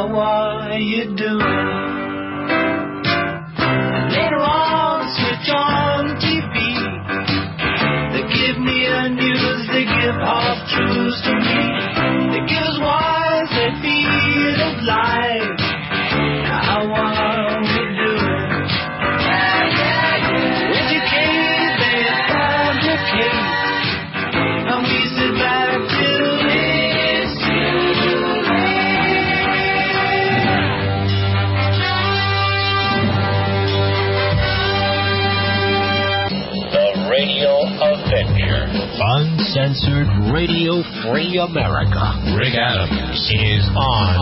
How are you doing? Later on, switch on TV. They give me a news, they give half truths to me. They give us wise, they feed us lies. How are we doing? Educate, they fabricate. And we sit back to Uncensored Radio Free America. Rick Adams is on.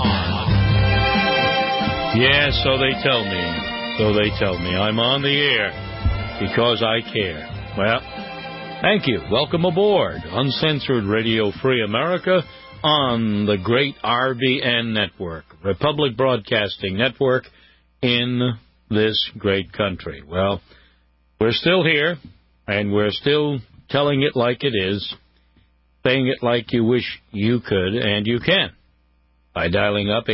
Yeah, so they tell me. I'm on the air because I care. Well, thank you. Welcome aboard Uncensored Radio Free America on the great RBN network, Republic Broadcasting Network in this great country. Well, we're still here, and we're still telling it like it is, saying it like you wish you could, and you can, by dialing up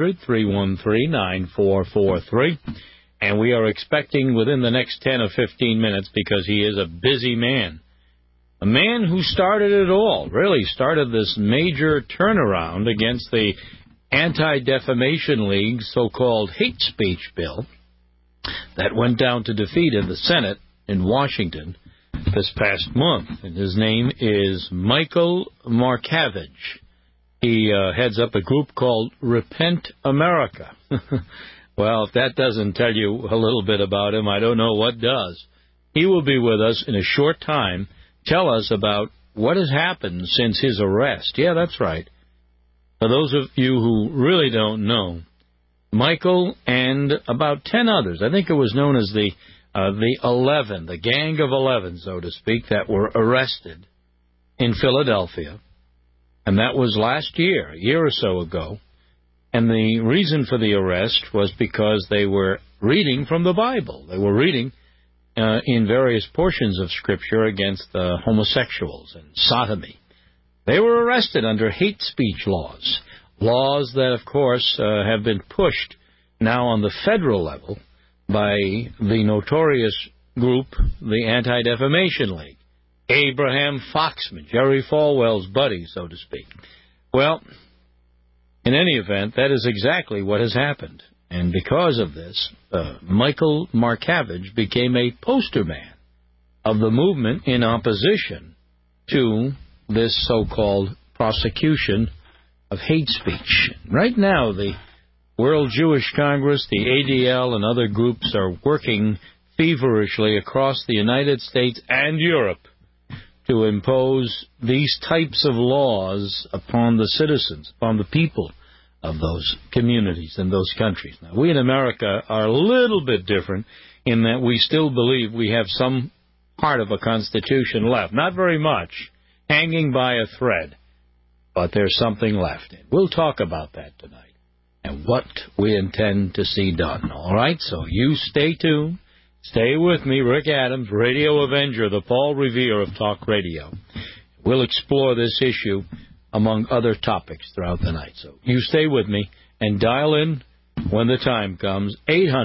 800-313-9443. And we are expecting within the next 10 or 15 minutes, because he is a busy man, a man who started it all, really started this major turnaround against the Anti-Defamation League's so-called hate speech bill that went down to defeat in the Senate in Washington this past month, and his name is Michael Markavich. He heads up a group called Repent America. Well, if that doesn't tell you a little bit about him, I don't know what does. He will be with us in a short time, tell us about what has happened since his arrest. Yeah, that's right. For those of you who really don't know, Michael and about 10 others, I think it was known as the 11, the Gang of 11, so to speak, that were arrested in Philadelphia. And that was last year, a year or so ago. And the reason for the arrest was because they were reading from the Bible. They were reading in various portions of Scripture against homosexuals and sodomy. They were arrested under hate speech laws, laws that, of course, have been pushed now on the federal level by the notorious group, the Anti-Defamation League. Abraham Foxman, Jerry Falwell's buddy, so to speak. Well, in any event, that is exactly what has happened. And because of this, Michael Markavich became a poster man of the movement in opposition to this so-called prosecution of hate speech. Right now, the World Jewish Congress, the ADL, and other groups are working feverishly across the United States and Europe to impose these types of laws upon the citizens, upon the people of those communities and those countries. Now, we in America are a little bit different in that we still believe we have some part of a constitution left. Not very much, hanging by a thread, but there's something left. We'll talk about that tonight and what we intend to see done. All right, so you stay tuned. Stay with me, Rick Adams, Radio Avenger, the Paul Revere of talk radio. We'll explore this issue among other topics throughout the night. So you stay with me and dial in when the time comes.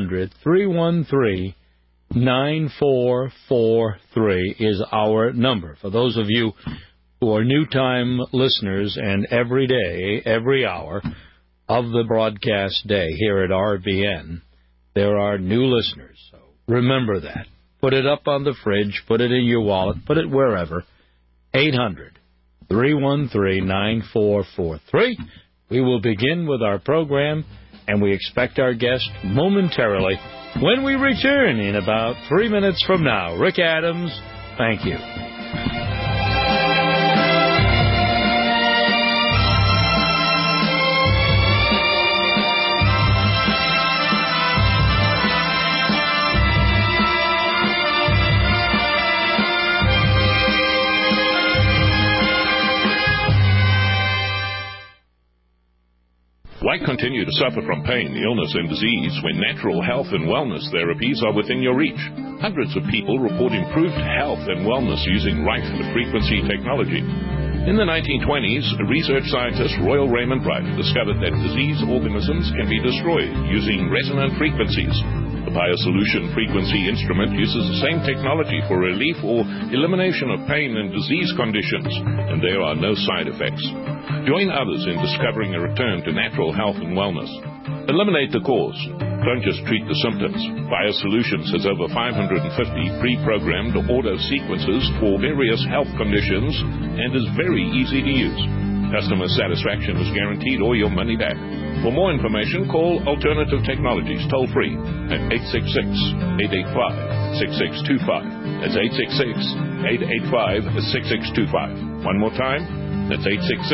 800-313-9443 is our number. For those of you who are new-time listeners and every day, every hour of the broadcast day here at RBN, there are new listeners. So remember that. Put it up on the fridge, put it in your wallet, put it wherever. 800-313-9443. We will begin with our program, and we expect our guest momentarily when we return in about 3 minutes from now. Rick Adams, thank you. Why continue to suffer from pain, illness, and disease when natural health and wellness therapies are within your reach? Hundreds of people report improved health and wellness using right frequency technology. In the 1920s, research scientist Royal Raymond Wright discovered that diseased organisms can be destroyed using resonant frequencies. The biosolution frequency instrument uses the same technology for relief or elimination of pain and disease conditions, and there are no side effects. Join others in discovering a return to natural health and wellness. Eliminate the cause. Don't just treat the symptoms. BioSolutions has over 550 pre-programmed auto sequences for various health conditions and is very easy to use. Customer satisfaction is guaranteed or your money back. For more information, call Alternative Technologies toll-free at 866-885-6625. That's 866-885-6625. One more time, that's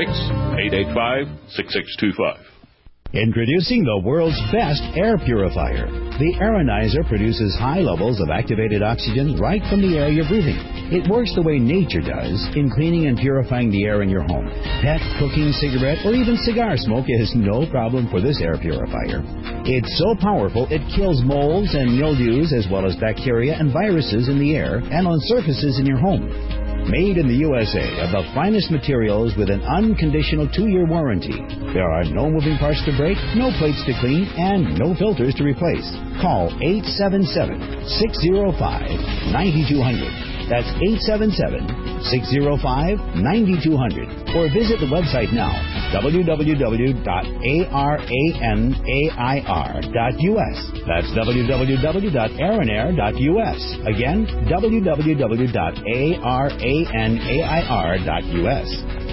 866-885-6625. Introducing the world's best air purifier. The Aeronizer produces high levels of activated oxygen right from the air you're breathing. It works the way nature does in cleaning and purifying the air in your home. Pet, cooking, cigarette, or even cigar smoke is no problem for this air purifier. It's so powerful it kills molds and mildews as well as bacteria and viruses in the air and on surfaces in your home. Made in the USA of the finest materials with an unconditional 2-year warranty. There are no moving parts to break, no plates to clean, and no filters to replace. Call 877-605-9200. That's 877-605-9200. Or visit the website now, www.aranair.us. That's www.aranair.us. Again, www.aranair.us.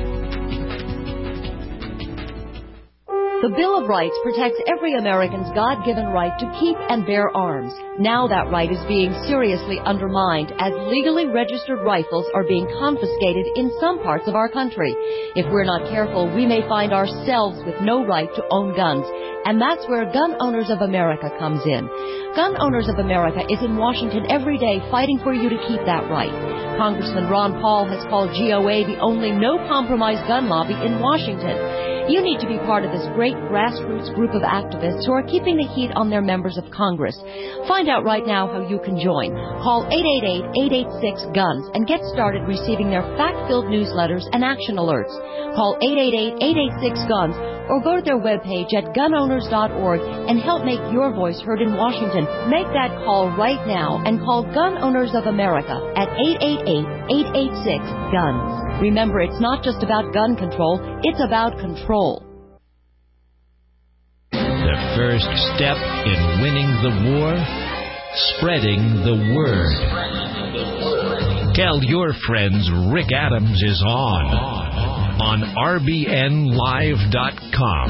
The Bill of Rights protects every American's God-given right to keep and bear arms. Now that right is being seriously undermined as legally registered rifles are being confiscated in some parts of our country. If we're not careful, we may find ourselves with no right to own guns. And that's where Gun Owners of America comes in. Gun Owners of America is in Washington every day fighting for you to keep that right. Congressman Ron Paul has called GOA the only no-compromise gun lobby in Washington. You need to be part of this great grassroots group of activists who are keeping the heat on their members of Congress. Find out right now how you can join. Call 888-886-GUNS and get started receiving their fact-filled newsletters and action alerts. Call 888-886-GUNS or go to their webpage at gunowners.org and help make your voice heard in Washington. Make that call right now and call Gun Owners of America at 888-886-GUNS. Remember, it's not just about gun control, it's about control. The first step in winning the war, spreading the word. Tell your friends Rick Adams is on RBNLive.com.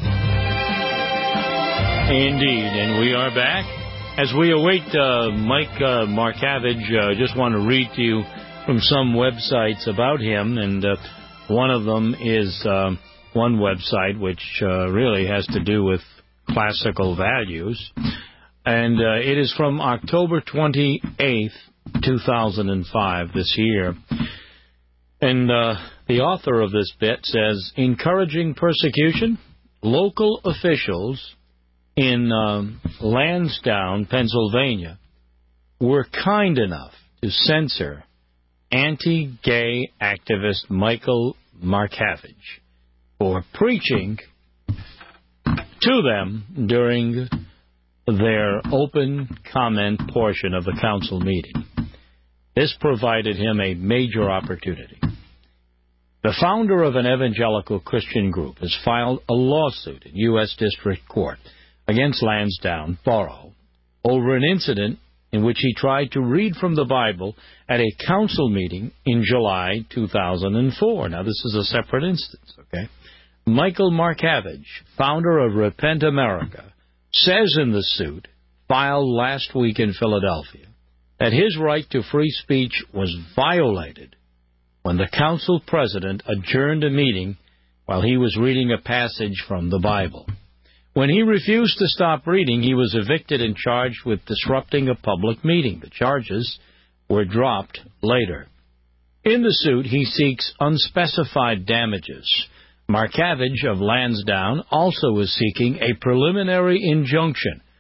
Indeed, and we are back. As we await Mike Markavage, just want to read to you from some websites about him, and one of them is one website which really has to do with classical values, and it is from October 28th, 2005, this year. And the author of this bit says, encouraging persecution, local officials in Lansdowne, Pennsylvania, were kind enough to censor anti-gay activist Michael Markavage for preaching to them during their open comment portion of the council meeting. This provided him a major opportunity. The founder of an evangelical Christian group has filed a lawsuit in U.S. District Court against Lansdowne Borough over an incident in which he tried to read from the Bible at a council meeting in July 2004. Now, this is a separate instance, okay? Michael Markavage, founder of Repent America, says in the suit filed last week in Philadelphia that his right to free speech was violated when the council president adjourned a meeting while he was reading a passage from the Bible. When he refused to stop reading, he was evicted and charged with disrupting a public meeting. The charges were dropped later. In the suit, he seeks unspecified damages. Markavage of Lansdowne also is seeking a preliminary injunction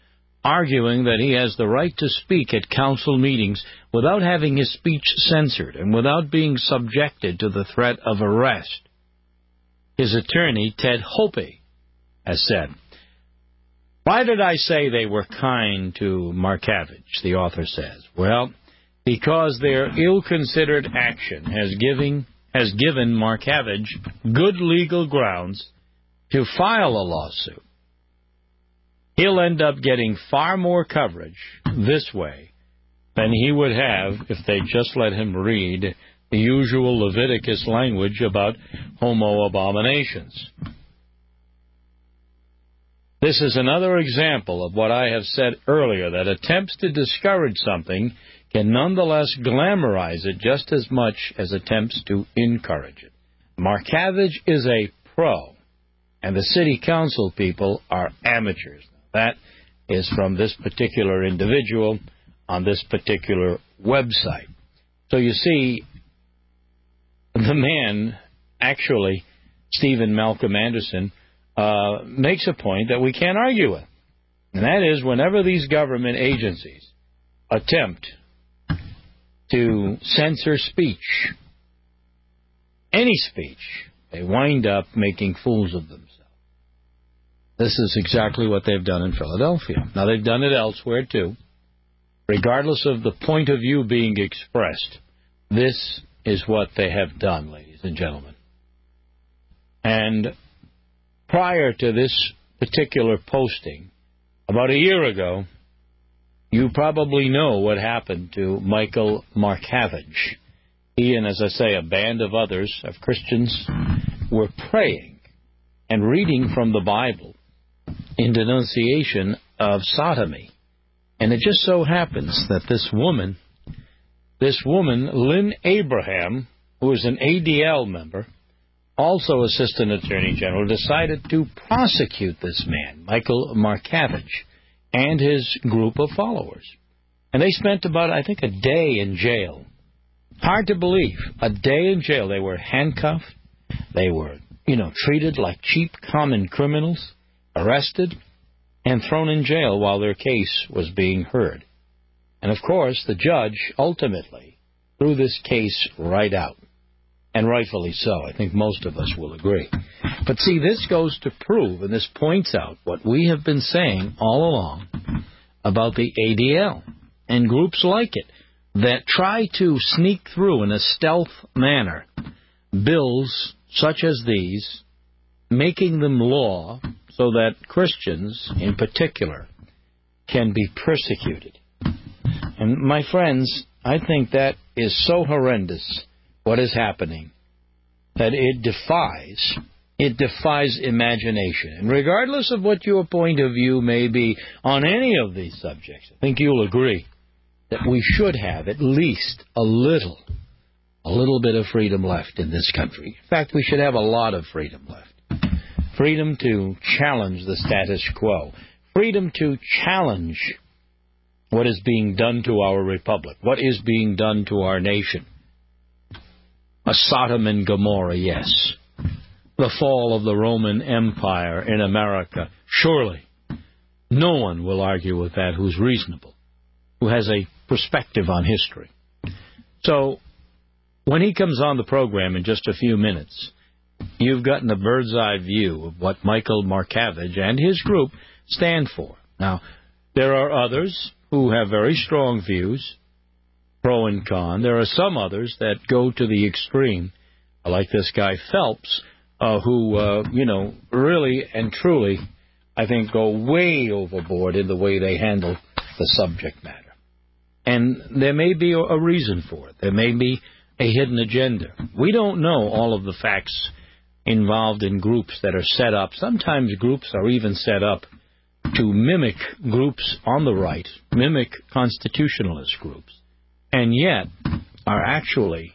arguing that he has the right to speak at council meetings without having his speech censored and without being subjected to the threat of arrest. His attorney, Ted Hoppe, has said, "Why did I say they were kind to Markavich?" the author says. Well, because their ill-considered action has given Markavich good legal grounds to file a lawsuit. He'll end up getting far more coverage this way than he would have if they just let him read the usual Leviticus language about homo abominations. This is another example of what I have said earlier, that attempts to discourage something can nonetheless glamorize it just as much as attempts to encourage it. Markavich is a pro, and the city council people are amateurs. That is from this particular individual on this particular website. So you see, the man, actually, Stephen Malcolm Anderson, makes a point that we can't argue with. And that is, whenever these government agencies attempt to censor speech, any speech, they wind up making fools of themselves. This is exactly what they've done in Philadelphia. Now, they've done it elsewhere, too. Regardless of the point of view being expressed, this is what they have done, ladies and gentlemen. And prior to this particular posting, about a year ago, you probably know what happened to Michael Markavich. He and, as I say, a band of others, of Christians, were praying and reading from the Bible in denunciation of sodomy. And it just so happens that this woman, Lynn Abraham, who is an ADL member, also Assistant Attorney General, decided to prosecute this man, Michael Markavich, and his group of followers. And they spent about, I think, a day in jail. Hard to believe. A day in jail. They were handcuffed. They were, treated like cheap common criminals, arrested, and thrown in jail while their case was being heard. And, of course, the judge ultimately threw this case right out. And rightfully so. I think most of us will agree. But see, this goes to prove, and this points out what we have been saying all along about the ADL and groups like it that try to sneak through in a stealth manner bills such as these, making them law so that Christians in particular can be persecuted. And my friends, I think that is so horrendous, what is happening, that it defies imagination. And regardless of what your point of view may be on any of these subjects, I think you'll agree that we should have at least a little bit of freedom left in this country. In fact, we should have a lot of freedom left. Freedom to challenge the status quo. Freedom to challenge what is being done to our republic, what is being done to our nation. A Sodom and Gomorrah, yes. The fall of the Roman Empire in America. Surely, no one will argue with that who's reasonable, who has a perspective on history. So, when he comes on the program in just a few minutes, you've gotten a bird's-eye view of what Michael Markavich and his group stand for. Now, there are others who have very strong views, pro and con. There are some others that go to the extreme, like this guy Phelps, who, really and truly, I think, go way overboard in the way they handle the subject matter. And there may be a reason for it. There may be a hidden agenda. We don't know all of the facts involved in groups that are set up. Sometimes groups are even set up to mimic groups on the right, mimic constitutionalist groups, and yet are actually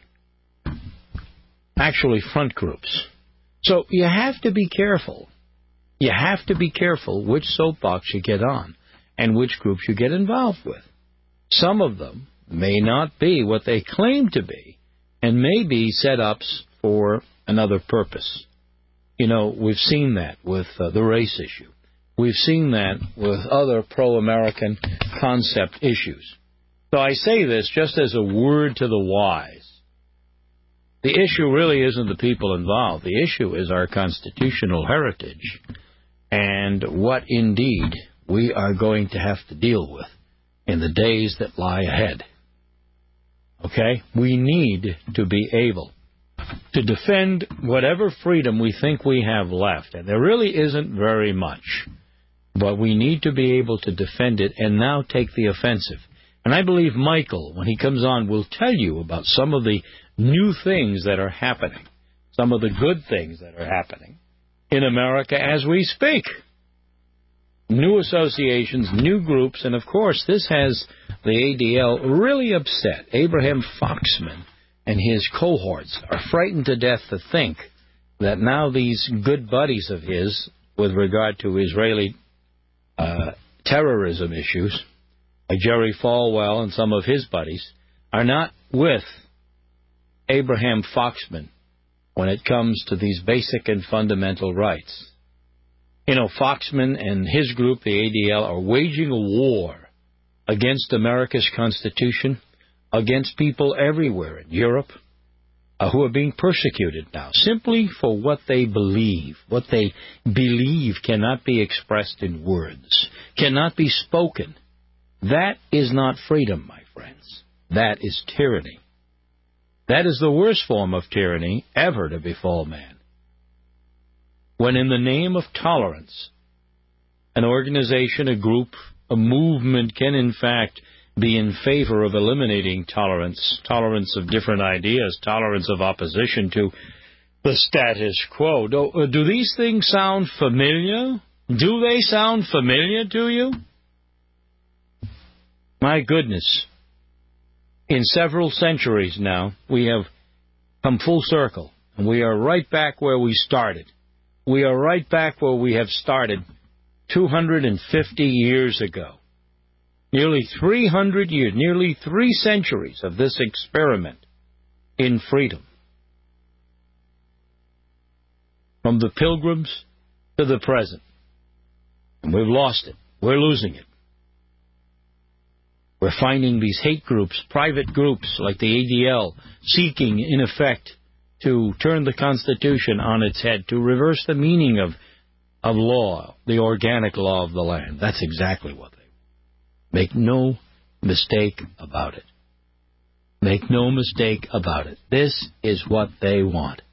front groups. So you have to be careful. You have to be careful which soapbox you get on and which groups you get involved with. Some of them may not be what they claim to be and may be set-ups for another purpose. We've seen that with the race issue. We've seen that with other pro-American concept issues. So I say this just as a word to the wise. The issue really isn't the people involved. The issue is our constitutional heritage and what indeed we are going to have to deal with in the days that lie ahead. Okay? We need to be able to defend whatever freedom we think we have left. And there really isn't very much. But we need to be able to defend it and now take the offensive. And I believe Michael, when he comes on, will tell you about some of the new things that are happening, some of the good things that are happening in America as we speak. New associations, new groups, and of course this has the ADL really upset. Abraham Foxman and his cohorts are frightened to death to think that now these good buddies of his with regard to Israeli terrorism issues, like Jerry Falwell and some of his buddies, are not with Abraham Foxman when it comes to these basic and fundamental rights. You know, Foxman and his group, the ADL, are waging a war against America's Constitution, against people everywhere in Europe who are being persecuted now, simply for what they believe. What they believe cannot be expressed in words, cannot be spoken. That is not freedom, my friends. That is tyranny. That is the worst form of tyranny ever to befall man. When in the name of tolerance, an organization, a group, a movement can in fact be in favor of eliminating tolerance of different ideas, tolerance of opposition to the status quo. Do these things sound familiar? Do they sound familiar to you? My goodness. In several centuries now, we have come full circle, and we are right back where we started. We are right back where we have started 250 years ago. Nearly 300 years, nearly 3 centuries of this experiment in freedom. From the Pilgrims to the present. And we've lost it. We're losing it. We're finding these hate groups, private groups like the ADL, seeking, in effect, to turn the Constitution on its head, to reverse the meaning of law, the organic law of the land. That's exactly what they want. Make no mistake about it. Make no mistake about it. This is what they want.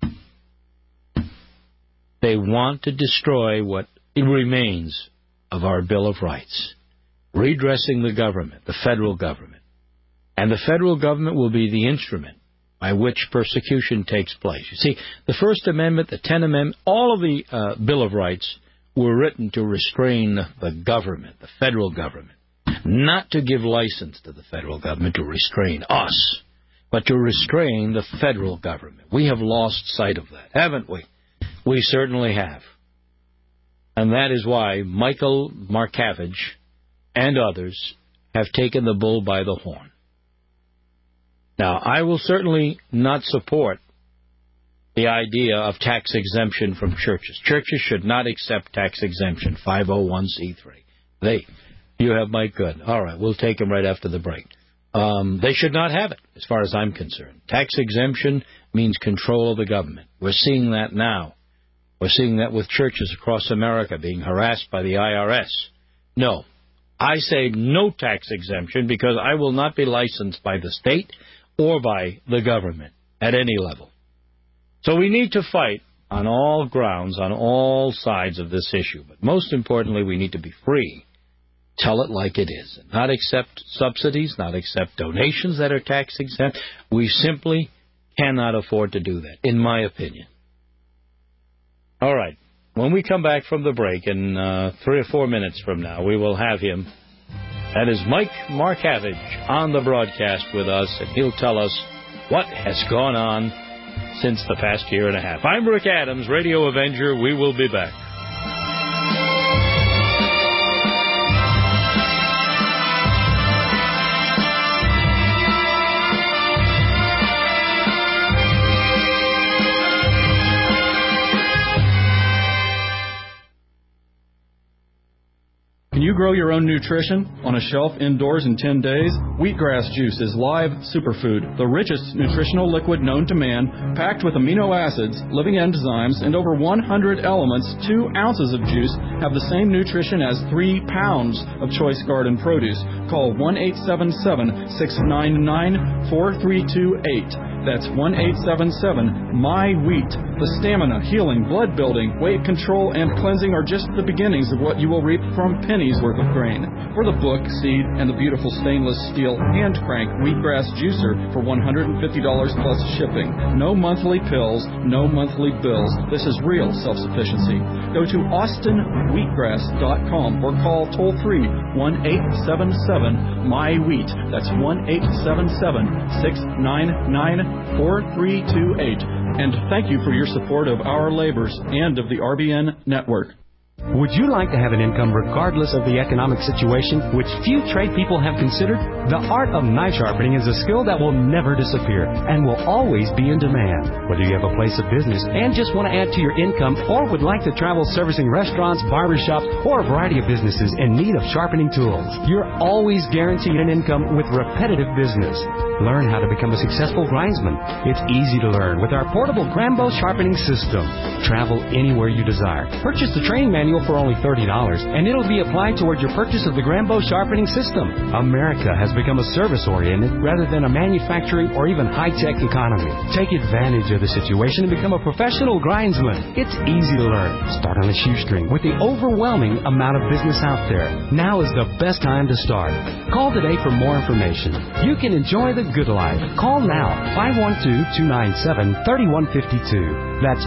They want to destroy what remains of our Bill of Rights, redressing the government, the federal government. And the federal government will be the instrument by which persecution takes place. You see, the First Amendment, the 10th Amendment, all of the Bill of Rights were written to restrain the government, the federal government. Not to give license to the federal government to restrain us, but to restrain the federal government. We have lost sight of that, haven't we? We certainly have. And that is why Michael Markavage and others have taken the bull by the horn. Now, I will certainly not support the idea of tax exemption from churches. Churches should not accept tax exemption, 501c3. You have Mike Good. All right, we'll take him right after the break. They should not have it, as far as I'm concerned. Tax exemption means control of the government. We're seeing that now. We're seeing that with churches across America being harassed by the IRS. No. I say no tax exemption because I will not be licensed by the state or by the government at any level. So we need to fight on all grounds, on all sides of this issue. But most importantly, we need to be free. Tell it like it is. Not accept subsidies, not accept donations that are tax exempt. We simply cannot afford to do that, in my opinion. All right. When we come back from the break in 3 or 4 minutes from now, we will have him. That is Mike Markavage on the broadcast with us, and he'll tell us what has gone on since the past year and a half. I'm Rick Adams, Radio Avenger. We will be back. Can you grow your own nutrition on a shelf indoors in 10 days? Wheatgrass juice is live superfood, the richest nutritional liquid known to man, packed with amino acids, living enzymes, and over 100 elements. 2 ounces of juice have the same nutrition as 3 pounds of choice garden produce. Call 1-877-699-4328. That's 1-877-MY-WHEAT. The stamina, healing, blood building, weight control, and cleansing are just the beginnings of what you will reap from pennies worth of grain. For the book, seed, and the beautiful stainless steel hand crank wheatgrass juicer for $150 plus shipping. No monthly pills, no monthly bills. This is real self-sufficiency. Go to austinwheatgrass.com or call toll-free 1-877-MY-WHEAT. That's 1-877-699-4328. And thank you for your support of our labors and of the RBN network. Would you like to have an income regardless of the economic situation, which few trade people have considered? The art of knife sharpening is a skill that will never disappear and will always be in demand. Whether you have a place of business and just want to add to your income, or would like to travel servicing restaurants, barbershops, or a variety of businesses in need of sharpening tools, you're always guaranteed an income with repetitive business. Learn how to become a successful grindsman. It's easy to learn with our portable Grambo sharpening system. Travel anywhere you desire. Purchase the training manual for only $30, and it'll be applied toward your purchase of the Grambo sharpening system. America has become a service-oriented rather than a manufacturing or even high-tech economy. Take advantage of the situation and become a professional grindsman. It's easy to learn. Start on a shoestring with the overwhelming amount of business out there. Now is the best time to start. Call today for more information. You can enjoy the good life. Call now, 512-297-3152. That's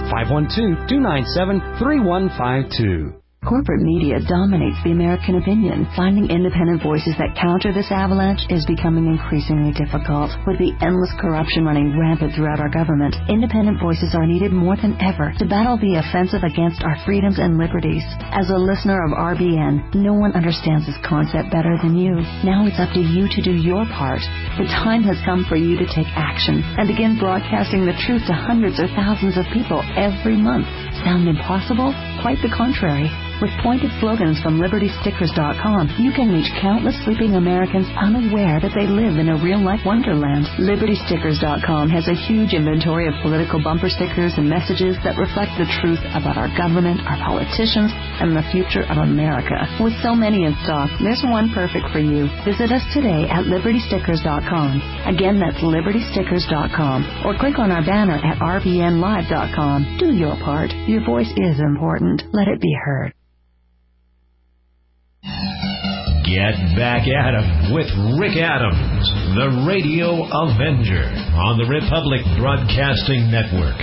512-297-3152. Corporate media dominates the American opinion. Finding independent voices that counter this avalanche is becoming increasingly difficult. With the endless corruption running rampant throughout our government, independent voices are needed more than ever to battle the offensive against our freedoms and liberties. As a listener of RBN, no one understands this concept better than you. Now it's up to you to do your part. The time has come for you to take action and begin broadcasting the truth to hundreds or thousands of people every month. Sound impossible? Quite the contrary. With pointed slogans from LibertyStickers.com, you can reach countless sleeping Americans unaware that they live in a real-life wonderland. LibertyStickers.com has a huge inventory of political bumper stickers and messages that reflect the truth about our government, our politicians, and the future of America. With so many in stock, there's one perfect for you. Visit us today at LibertyStickers.com. Again, that's LibertyStickers.com. Or click on our banner at RBNLive.com. Do your part. Your voice is important. Let it be heard. Get back at 'em with Rick Adams, the Radio Avenger, on the Republic Broadcasting Network.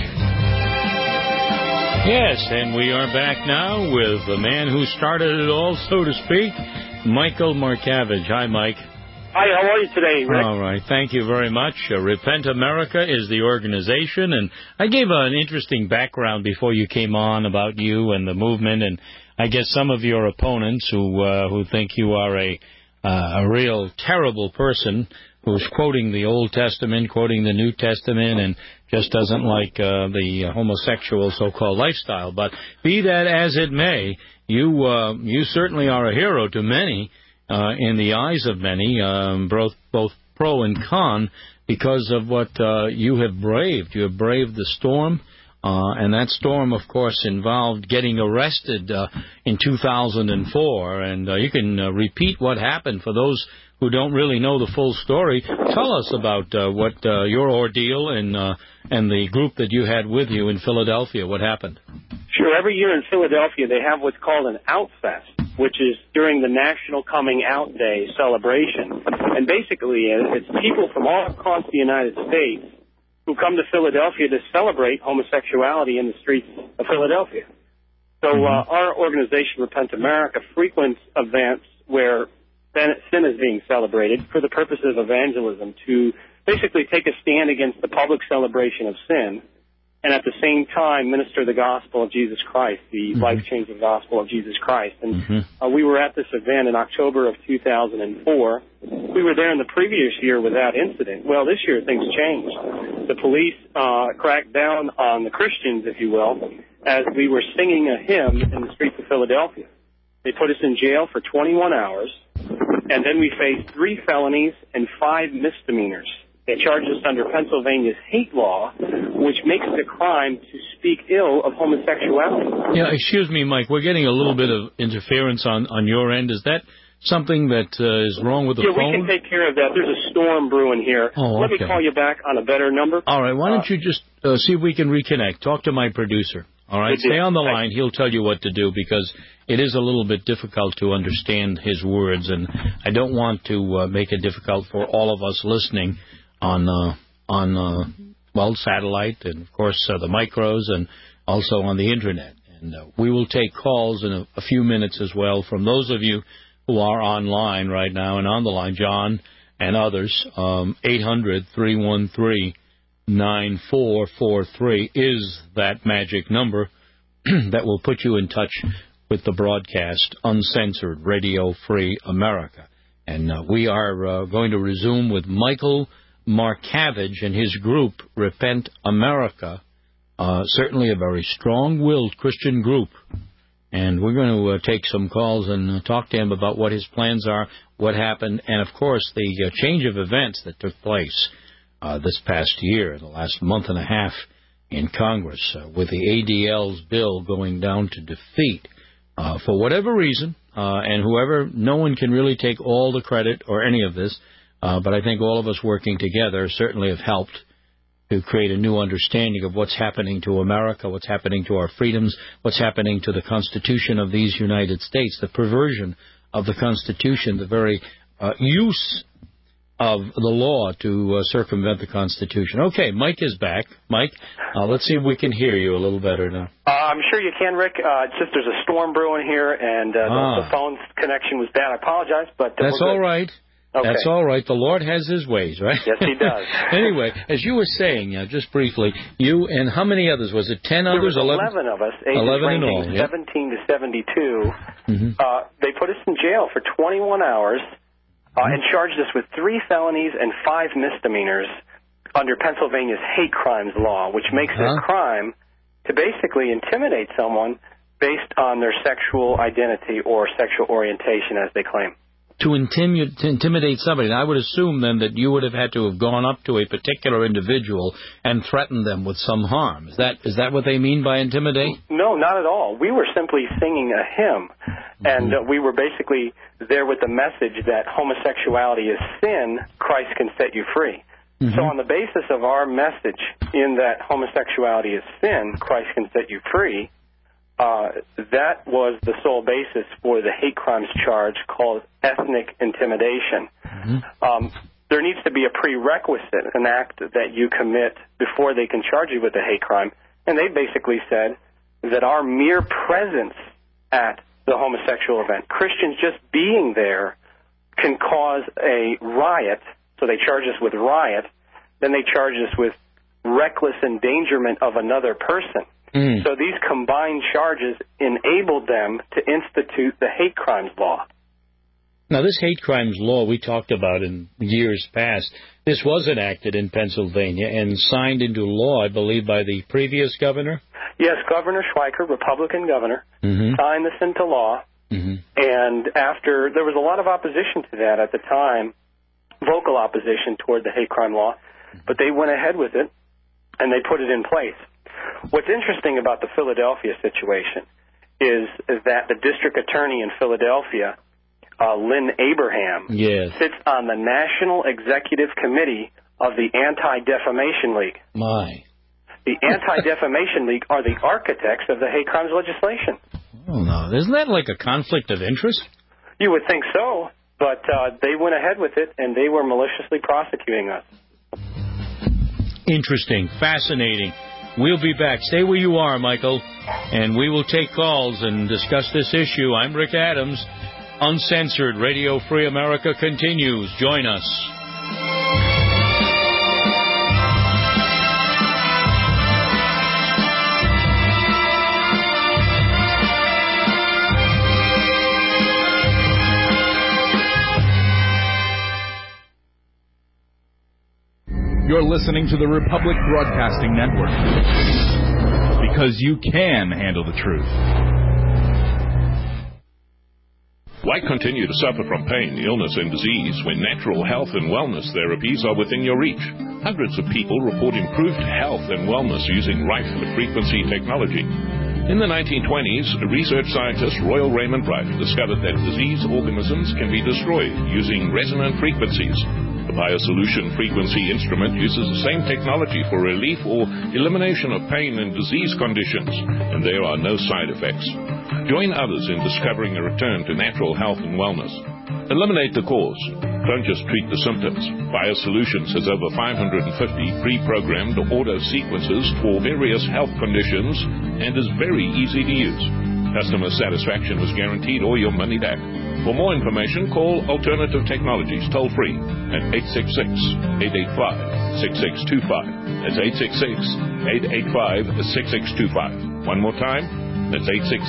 Yes, and we are back now with the man who started it all, so to speak, Michael Markavich. Hi, Mike. Hi, how are you today, Rick? All right, thank you very much. Repent America is the organization, and I gave an interesting background before you came on about you and the movement, and I guess some of your opponents who think you are a real terrible person who's quoting the Old Testament, quoting the New Testament, and just doesn't like the homosexual so-called lifestyle. But be that as it may, you certainly are a hero to many. In the eyes of many, both pro and con, because of what you have braved. You have braved the storm, and that storm, of course, involved getting arrested in 2004. And you can repeat what happened for those who don't really know the full story. Tell us about what your ordeal and the group that you had with you in Philadelphia. What happened? Sure. Every year in Philadelphia, they have what's called an Outfest, which is during the National Coming Out Day celebration. And basically, it's people from all across the United States who come to Philadelphia to celebrate homosexuality in the streets of Philadelphia. So our organization, Repent America, frequents events where sin is being celebrated for the purpose of evangelism, to basically take a stand against the public celebration of sin, and at the same time minister the gospel of Jesus Christ, the life-changing gospel of Jesus Christ. And we were at this event in October of 2004. We were there in the previous year without incident. Well, this year things changed. The police cracked down on the Christians, if you will, as we were singing a hymn in the streets of Philadelphia. They put us in jail for 21 hours, and then we faced 3 felonies and 5 misdemeanors. They charged us under Pennsylvania's hate law, which makes it a crime to speak ill of homosexuality. Yeah, excuse me, Mike. We're getting a little bit of interference on your end. Is that something that is wrong with the phone? Yeah, we can take care of that. There's a storm brewing here. Oh, okay. Let me call you back on a better number. All right. Why don't you just see if we can reconnect? Talk to my producer. All right. Stay on the line. He'll tell you what to do because it is a little bit difficult to understand his words, and I don't want to make it difficult for all of us listening on satellite and, of course, the micros and also on the Internet. And we will take calls in a few minutes as well from those of you who are online right now and on the line, John and others. 800-313-9443 is that magic number that will put you in touch with the broadcast, Uncensored Radio Free America. And we are going to resume with Michael Markavage and his group, Repent America, certainly a very strong-willed Christian group. And we're going to take some calls and talk to him about what his plans are, what happened, and, of course, the change of events that took place this past year, the last month and a half in Congress, with the ADL's bill going down to defeat. For whatever reason, and no one can really take all the credit or any of this, but I think all of us working together certainly have helped to create a new understanding of what's happening to America, what's happening to our freedoms, what's happening to the Constitution of these United States, the perversion of the Constitution, the very use of the law to circumvent the Constitution. Okay, Mike is back. Mike, let's see if we can hear you a little better now. I'm sure you can, Rick. It's just there's a storm brewing here, and the phone connection was bad. I apologize, but that's all right. Okay. That's all right. The Lord has His ways, right? Yes, He does. Anyway, as you were saying, just briefly, you and how many others? Was it 10 others? There was 11 of us, ages 11 in all, 17 to 72. Mm-hmm. They put us in jail for 21 hours and charged us with 3 felonies and 5 misdemeanors under Pennsylvania's hate crimes law, which makes it a crime to basically intimidate someone based on their sexual identity or sexual orientation, as they claim. To intimidate somebody. And I would assume, then, that you would have had to have gone up to a particular individual and threatened them with some harm. Is that what they mean by intimidate? No, not at all. We were simply singing a hymn, and we were basically there with the message that homosexuality is sin, Christ can set you free. Mm-hmm. So on the basis of our message in that homosexuality is sin, Christ can set you free, that was the sole basis for the hate crimes charge called ethnic intimidation. Mm-hmm. There needs to be a prerequisite, an act that you commit before they can charge you with a hate crime. And they basically said that our mere presence at the homosexual event, Christians just being there, can cause a riot. So they charge us with riot. Then they charge us with reckless endangerment of another person. Mm. So these combined charges enabled them to institute the hate crimes law. Now, this hate crimes law we talked about in years past, this was enacted in Pennsylvania and signed into law, I believe, by the previous governor? Yes, Governor Schweiker, Republican governor, signed this into law. Mm-hmm. And after, there was a lot of opposition to that at the time, vocal opposition toward the hate crime law, but they went ahead with it and they put it in place. What's interesting about the Philadelphia situation is that the district attorney in Philadelphia, Lynn Abraham, sits on the National Executive Committee of the Anti-Defamation League. My. The Anti-Defamation League are the architects of the hate crimes legislation. Oh, no. Isn't that like a conflict of interest? You would think so, but they went ahead with it, and they were maliciously prosecuting us. Interesting. Fascinating. We'll be back. Stay where you are, Michael, and we will take calls and discuss this issue. I'm Rick Adams. Uncensored Radio Free America continues. Join us. You're listening to the Republic Broadcasting Network. Because you can handle the truth. Why continue to suffer from pain, illness, and disease when natural health and wellness therapies are within your reach? Hundreds of people report improved health and wellness using radio-frequency technology. In the 1920s, research scientist Royal Raymond Bright discovered that disease organisms can be destroyed using resonant frequencies. The BioSolution frequency instrument uses the same technology for relief or elimination of pain and disease conditions, and there are no side effects. Join others in discovering a return to natural health and wellness. Eliminate the cause. Don't just treat the symptoms. BioSolutions has over 550 pre-programmed auto sequences for various health conditions and is very easy to use. Customer satisfaction is guaranteed or your money back. For more information, call Alternative Technologies toll-free at 866-885-6625. That's 866-885-6625. One more time, that's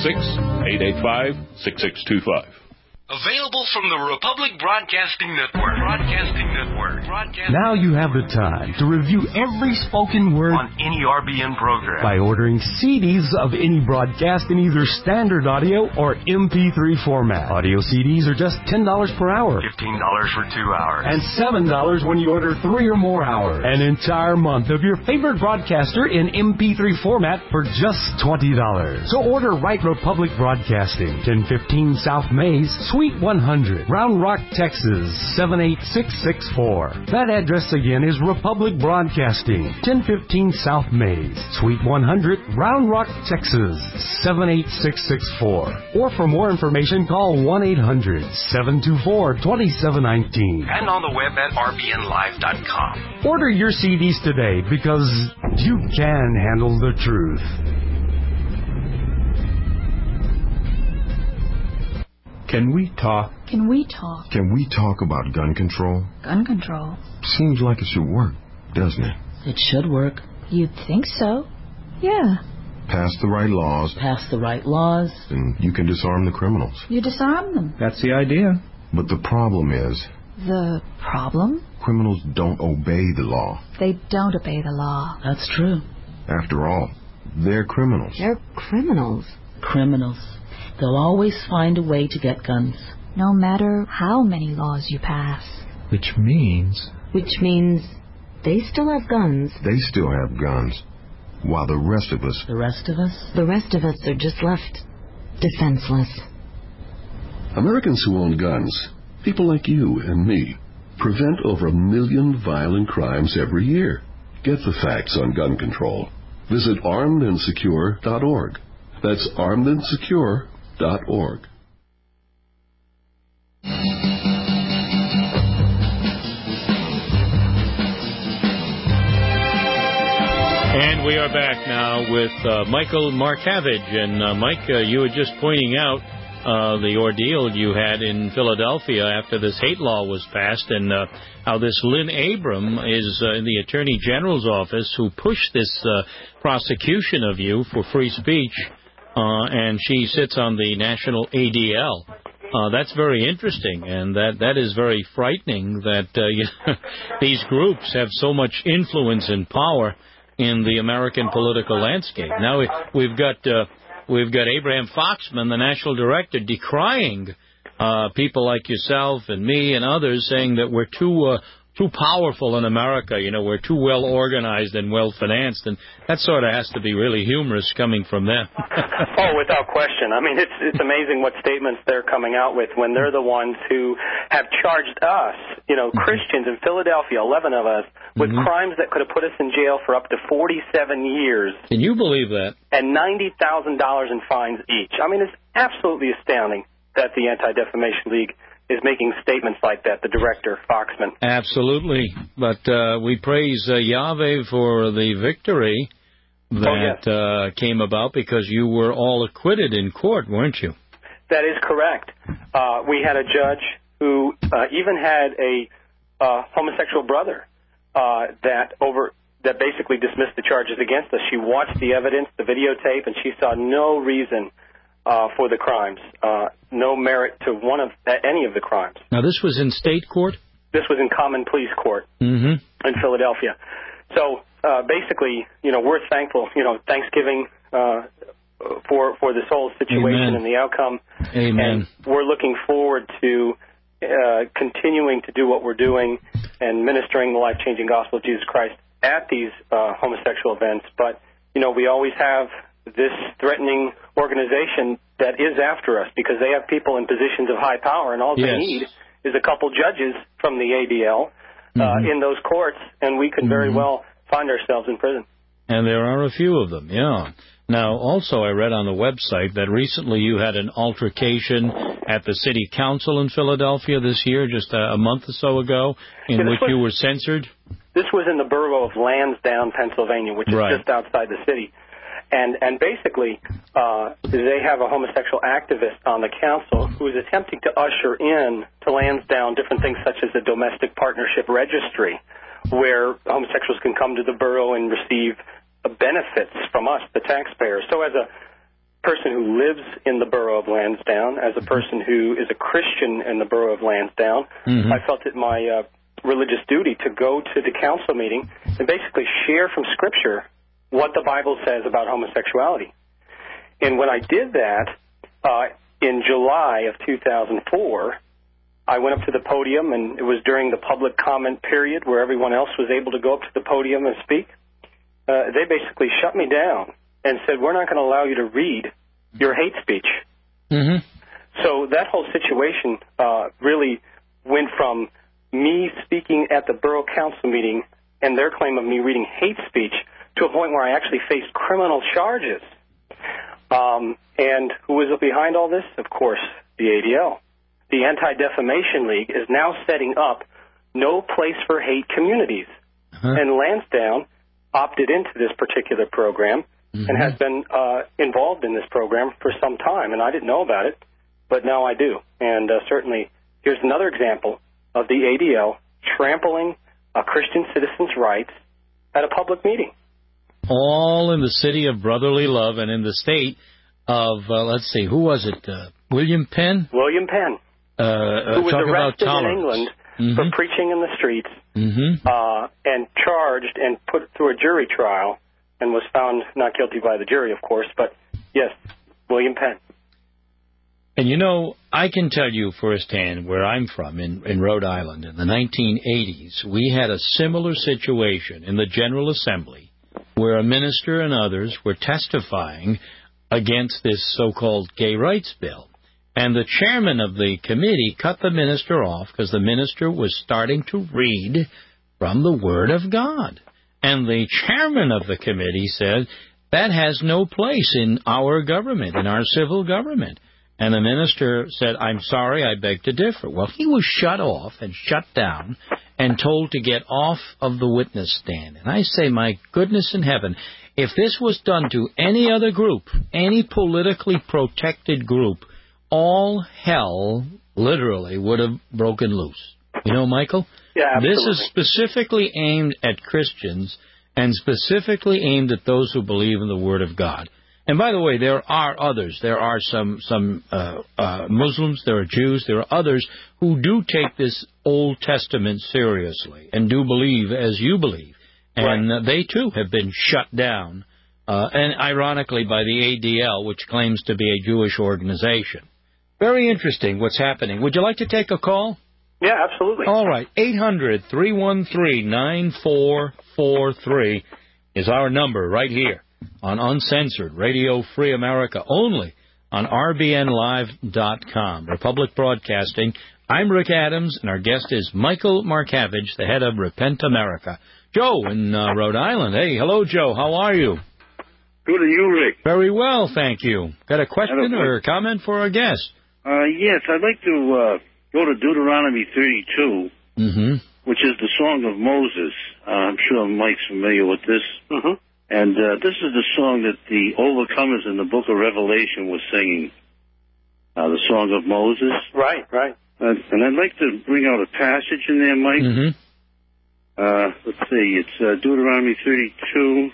866-885-6625. Available from the Republic Broadcasting Network. Now you have the time to review every spoken word On any RBN program. by ordering CDs of any broadcast in either standard audio or MP3 format. Audio CDs are just $10 per hour. $15 for 2 hours. And $7 when you order 3 or more hours. An entire month of your favorite broadcaster in MP3 format for just $20. So order Right Republic Broadcasting, 1015 South Mays, Suite 100, Round Rock, Texas, 78664. That address again is Republic Broadcasting, 1015 South Mays, Suite 100, Round Rock, Texas, 78664. Or for more information, call 1-800-724-2719. And on the web at rbnlive.com. Order your CDs today because you can handle the truth. Can we talk? Can we talk? Can we talk about gun control? Gun control? Seems like it should work, doesn't it? It should work. You'd think so. Yeah. Pass the right laws, Pass the right laws. and you can disarm the criminals. You disarm them. That's the idea. But the problem is, The problem? criminals don't obey the law. They don't obey the law. That's true. After all, they're criminals. They're criminals. Criminals. They'll always find a way to get guns. No matter how many laws you pass. Which means they still have guns. They still have guns, while the rest of us... The rest of us? The rest of us are just left defenseless. Americans who own guns, people like you and me, prevent over 1 million violent crimes every year. Get the facts on gun control. Visit armedandsecure.org. That's armedandsecure.org. And we are back now with Michael Markavage. And Mike, you were just pointing out the ordeal you had in Philadelphia after this hate law was passed, and how this Lynn Abram is in the Attorney General's office who pushed this prosecution of you for free speech, and she sits on the National ADL. That's very interesting, and that is very frightening that these groups have so much influence and power in the American political landscape. Now we've got Abraham Foxman, the national director, decrying people like yourself and me and others, saying that we're too powerful in America. You know, we're too well organized and well financed, and that sort of has to be really humorous coming from them. Oh, without question. I mean, it's amazing what statements they're coming out with when they're the ones who have charged us, Christians in Philadelphia, 11 of us, with crimes that could have put us in jail for up to 47 years. Can you believe that? And $90,000 in fines each. I mean, it's absolutely astounding that the Anti-Defamation League is making statements like that, the director, Foxman. Absolutely. But we praise Yahweh for the victory that came about because you were all acquitted in court, weren't you? That is correct. We had a judge who even had a homosexual brother that basically dismissed the charges against us. She watched the evidence, the videotape, and she saw no reason for the crimes, no merit to any of the crimes. Now, this was in state court? This was in common pleas court in Philadelphia. So basically, we're thankful. Thanksgiving for this whole situation and the outcome. Amen. And we're looking forward to continuing to do what we're doing and ministering the life-changing gospel of Jesus Christ at these homosexual events. But, we always have this threatening organization that is after us because they have people in positions of high power, and all they need is a couple judges from the ADL in those courts, and we can very well find ourselves in prison. And there are a few of them, yeah. Now, also, I read on the website that recently you had an altercation at the city council in Philadelphia this year, just a month or so ago, in which you were censored. This was in the borough of Lansdowne, Pennsylvania, which is just outside the city. And basically, they have a homosexual activist on the council who is attempting to usher in to Lansdowne different things such as a domestic partnership registry, where homosexuals can come to the borough and receive benefits from us, the taxpayers. So as a person who lives in the borough of Lansdowne, as a person who is a Christian in the borough of Lansdowne, I felt it my religious duty to go to the council meeting and basically share from Scripture what the Bible says about homosexuality. And when I did that, in July of 2004, I went up to the podium, and it was during the public comment period where everyone else was able to go up to the podium and speak. They basically shut me down and said, we're not going to allow you to read your hate speech. So that whole situation really went from me speaking at the borough council meeting and their claim of me reading hate speech to a point where I actually faced criminal charges. And who is behind all this? Of course, the ADL. The Anti-Defamation League is now setting up no place for hate communities. And Lansdowne opted into this particular program and has been involved in this program for some time. And I didn't know about it, but now I do. And certainly here's another example of the ADL trampling a Christian citizen's rights at a public meeting. All in the city of brotherly love and in the state of, let's see, who was it? William Penn? William Penn, who was arrested in England for preaching in the streets and charged and put through a jury trial and was found not guilty by the jury, of course. But, yes, William Penn. And, I can tell you firsthand where I'm from, in Rhode Island, in the 1980s, we had a similar situation in the General Assembly where a minister and others were testifying against this so-called gay rights bill. And the chairman of the committee cut the minister off because the minister was starting to read from the Word of God. And the chairman of the committee said, that has no place in our government, in our civil government. And the minister said, I'm sorry, I beg to differ. Well, he was shut off and shut down and told to get off of the witness stand. And I say, my goodness in heaven, if this was done to any other group, any politically protected group, all hell literally would have broken loose. Michael? Yeah, absolutely. This is specifically aimed at Christians and specifically aimed at those who believe in the Word of God. And by the way, there are others. There are some Muslims, there are Jews, there are others who do take this Old Testament seriously and do believe as you believe. And they, too, have been shut down, and ironically by the ADL, which claims to be a Jewish organization. Very interesting what's happening. Would you like to take a call? Yeah, absolutely. All right. 800-313-9443 is our number right here on Uncensored Radio Free America, only on RBNLive.com. Republic Broadcasting. I'm Rick Adams, and our guest is Michael Markavich, the head of Repent America. Joe in Rhode Island. Hey, hello, Joe. How are you? Good, and you, Rick? Very well, thank you. Got a question or a comment for our guest? Yes, I'd like to go to Deuteronomy 32, which is the Song of Moses. I'm sure Mike's familiar with this. And this is the song that the overcomers in the book of Revelation were singing, the Song of Moses. Right. And I'd like to bring out a passage in there, Mike. Let's see, it's Deuteronomy 32.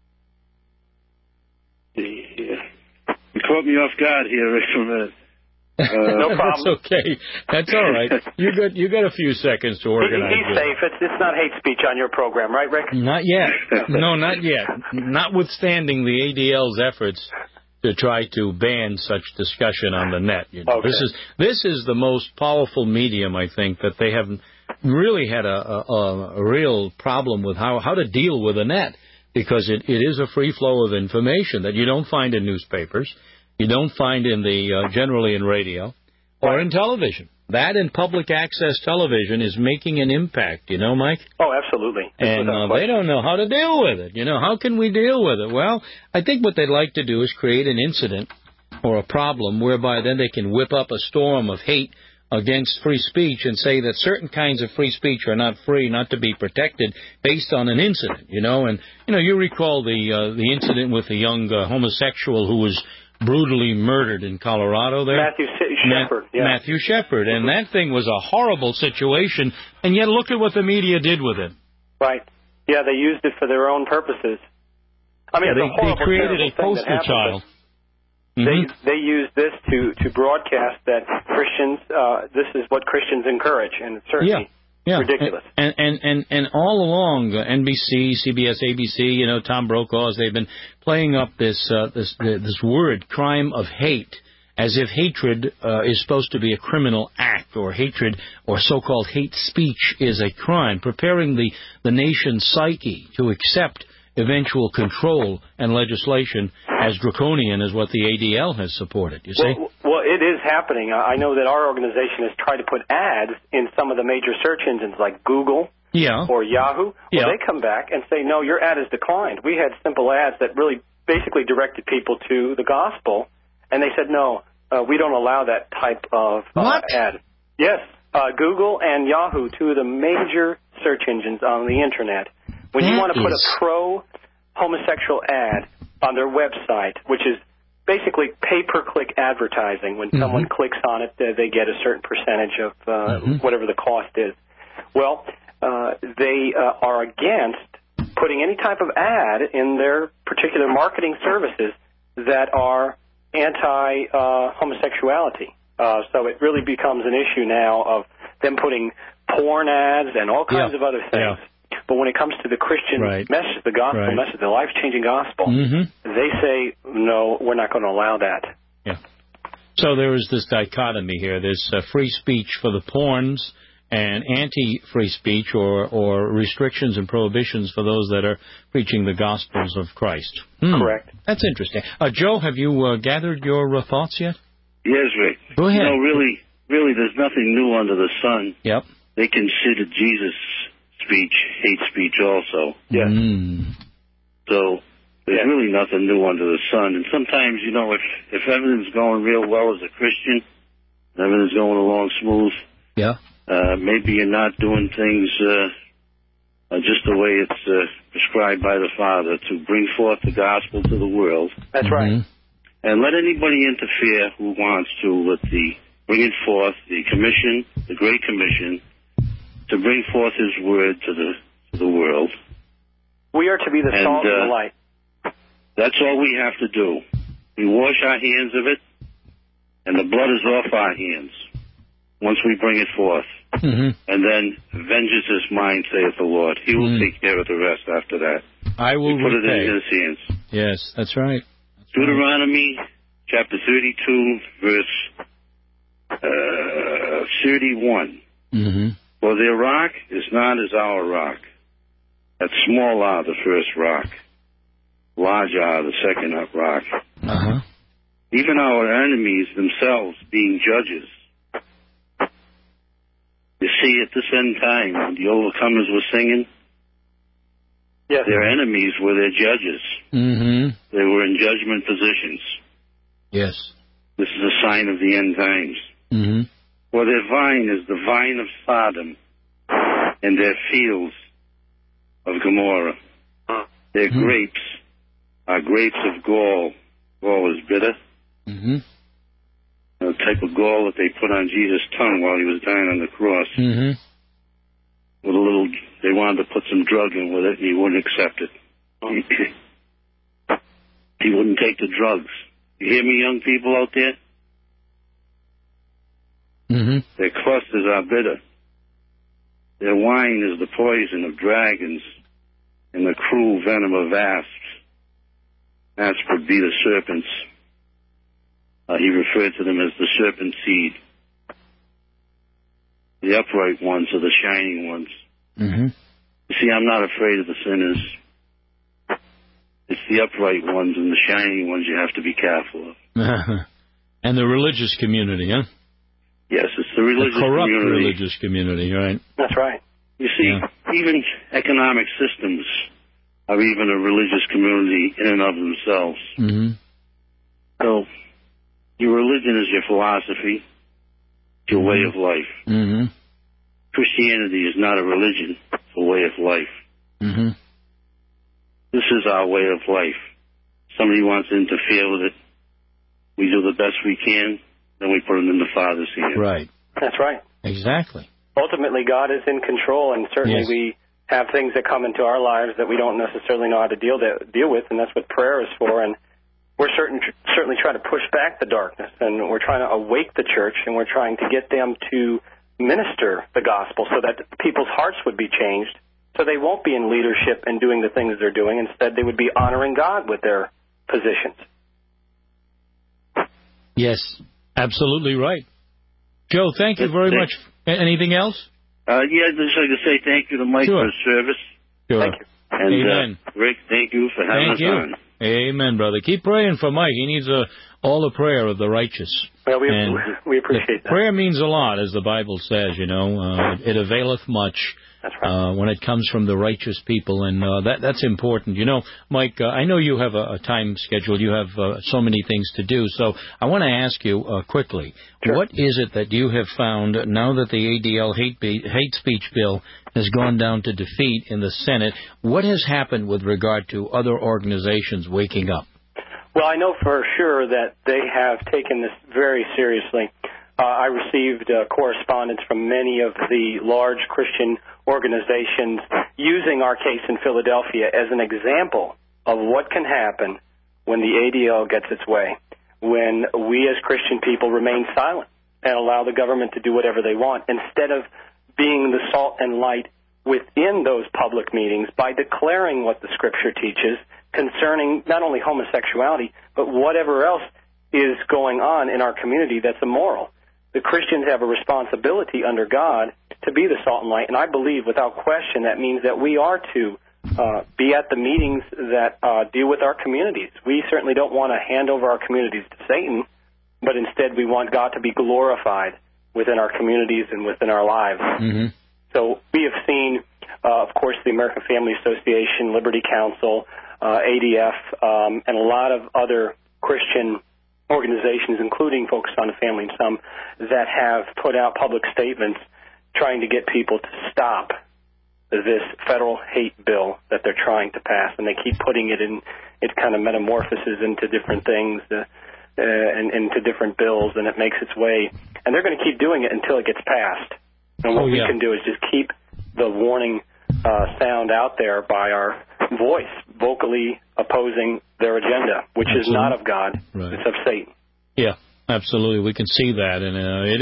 You caught me off guard here, Rick, for a minute. No problem. That's okay. That's all right. You got a few seconds to organize. He's safe. It's not hate speech on your program, right, Rick? Not yet. No, not yet. Notwithstanding the ADL's efforts to try to ban such discussion on the net. You know. Okay. This is the most powerful medium, I think, that they have really had a real problem with how to deal with the net, because it is a free flow of information that you don't find in newspapers. You don't find generally in radio or in television. That and public access television is making an impact, you know, Mike? Oh, absolutely. And they don't know how to deal with it. You know, how can we deal with it? Well, I think what they'd like to do is create an incident or a problem whereby then they can whip up a storm of hate against free speech and say that certain kinds of free speech are not free, not to be protected based on an incident, you know. And, you know, you recall the incident with the young homosexual who was brutally murdered in Colorado there. Matthew Shepard. Yeah. Matthew Shepard. And that thing was a horrible situation, and yet look at what the media did with it. Right. Yeah, they used it for their own purposes. I mean, they created a poster child. They used this to broadcast that Christians, this is what Christians encourage, and it's certainly ridiculous. And all along, NBC, CBS, ABC, you know, Tom Brokaw's, they've been playing up this word, crime of hate, as if hatred is supposed to be a criminal act, or hatred or so-called hate speech is a crime, preparing the nation's psyche to accept eventual control and legislation as draconian as what the ADL has supported, you see? Well, it is happening. I know that our organization has tried to put ads in some of the major search engines like Google or Yahoo. Well, they come back and say, no, your ad has declined. We had simple ads that really basically directed people to the gospel, and they said, no, we don't allow that type of ad. Yes, Google and Yahoo, two of the major search engines on the Internet. When you want to put a pro-homosexual ad on their website, which is basically pay-per-click advertising, when someone clicks on it, they get a certain percentage of whatever the cost is. Well, they are against putting any type of ad in their particular marketing services that are anti-homosexuality. So it really becomes an issue now of them putting porn ads and all kinds of other things. But when it comes to the Christian message, the gospel message, the life-changing gospel, they say, no, we're not going to allow that. Yeah. So there is this dichotomy here. There's free speech for the porns and anti-free speech or restrictions and prohibitions for those that are preaching the gospels of Christ. Correct. That's interesting. Joe, have you gathered your thoughts yet? Yes, Rick. Go ahead. You know, really, there's nothing new under the sun. Yep. They consider Jesus' speech hate speech also. Yes. So there's really nothing new under the sun. And sometimes, you know, if everything's going real well as a Christian, everything's going along smooth, maybe you're not doing things just the way it's prescribed by the Father to bring forth the gospel to the world. That's right. And let anybody interfere who wants to with bringing forth the commission, the Great Commission, to bring forth His word to the world. We are to be the salt and the light. That's all we have to do. We wash our hands of it, and the blood is off our hands once we bring it forth. And then vengeance is mine, saith the Lord. He will take care of the rest after that. I will put it repay. in His hands. Yes, that's right. Deuteronomy chapter 32, verse 31. For their rock is not as our rock. That small R, the first rock. Large R, the second rock. Even our enemies themselves being judges. You see, at this end time, when the overcomers were singing, their enemies were their judges. They were in judgment positions. Yes. This is a sign of the end times. For their vine is the vine of Sodom, and their fields of Gomorrah. Their grapes are grapes of gall. Gall is bitter. The type of gall that they put on Jesus' tongue while He was dying on the cross. With a little, they wanted to put some drug in with it, and He wouldn't accept it. He wouldn't take the drugs. You hear me, young people out there? Mm-hmm. Their clusters are bitter. Their wine is the poison of dragons and the cruel venom of asps. Asps would be the serpents. He referred to them as the serpent seed. The upright ones are the shining ones. Mm-hmm. You see, I'm not afraid of the sinners. It's the upright ones and the shining ones you have to be careful of. And the religious community, huh? Yes, it's the religious corrupt community. religious community, right? That's right. You see, even economic systems are even a religious community in and of themselves. Mm-hmm. So, your religion is your philosophy, your way of life. Mm-hmm. Christianity is not a religion, it's a way of life. Mm-hmm. This is our way of life. Somebody wants to interfere with it. We do the best we can, then we put them in the Father's hands. Right. That's right. Exactly. Ultimately, God is in control, and certainly Yes. we have things that come into our lives that we don't necessarily know how to deal with, and that's what prayer is for. And we're certainly trying to push back the darkness, and we're trying to awake the church, and we're trying to get them to minister the gospel so that people's hearts would be changed, so they won't be in leadership and doing the things they're doing. Instead, they would be honoring God with their positions. Yes, absolutely right. Joe, thank you very much. Anything else? Yeah, I'd just like to say thank you to Mike for his service. Sure. Thank you. And, Amen. Rick, thank you for having us on. Amen, brother. Keep praying for Mike. He needs all the prayer of the righteous. Well, we appreciate that. Prayer means a lot, as the Bible says, you know. It availeth much. That's right. When it comes from the righteous people, and that's important. You know, Mike, I know you have a time schedule. You have so many things to do. So I want to ask you quickly, what is it that you have found now that the ADL hate speech bill has gone down to defeat in the Senate? What has happened with regard to other organizations waking up? Well, I know for sure that they have taken this very seriously. I received correspondence from many of the large Christian organizations using our case in Philadelphia as an example of what can happen when the ADL gets its way, when we as Christian people remain silent and allow the government to do whatever they want, instead of being the salt and light within those public meetings by declaring what the Scripture teaches concerning not only homosexuality, but whatever else is going on in our community that's immoral. The Christians have a responsibility under God to be the salt and light, and I believe without question that means that we are to be at the meetings that deal with our communities. We certainly don't want to hand over our communities to Satan, but instead we want God to be glorified within our communities and within our lives. Mm-hmm. So we have seen, of course, the American Family Association, Liberty Counsel, ADF, and a lot of other Christian organizations, including Focus on the Family and some, that have put out public statements trying to get people to stop this federal hate bill that they're trying to pass. And they keep putting it in, it kind of metamorphoses into different things and into different bills, and it makes its way. And they're going to keep doing it until it gets passed. And what we can do is just keep the warning sound out there by our voice, vocally opposing their agenda, which is not of God, it's of Satan. Yeah, absolutely. We can see that, and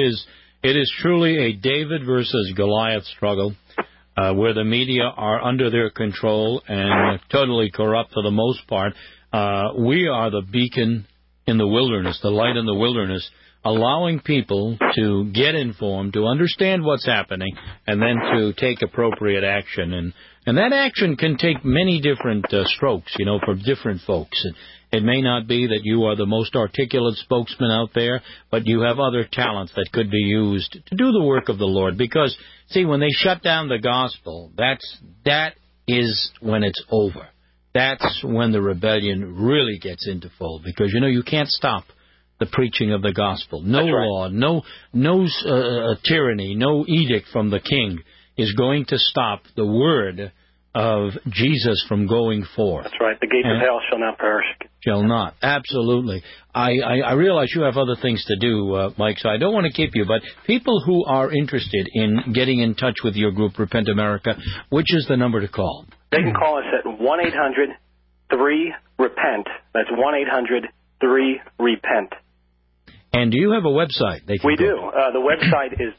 it is truly a David versus Goliath struggle, where the media are under their control and totally corrupt for the most part. We are the beacon in the wilderness, the light in the wilderness, allowing people to get informed, to understand what's happening, and then to take appropriate action. And that action can take many different strokes, you know, for different folks. It may not be that you are the most articulate spokesman out there, but you have other talents that could be used to do the work of the Lord. Because, see, when they shut down the gospel, that is when it's over. That's when the rebellion really gets into full. Because, you know, you can't stop the preaching of the gospel. No law, no tyranny, no edict from the king is going to stop the word of Jesus from going forth. That's right. The gates of hell shall not perish. Shall not. Absolutely. I realize you have other things to do, Mike, so I don't want to keep you, but people who are interested in getting in touch with your group, Repent America, which is the number to call? They can call us at 1-800-3-REPENT. That's 1-800-3-REPENT. And do you have a website? We do. The website is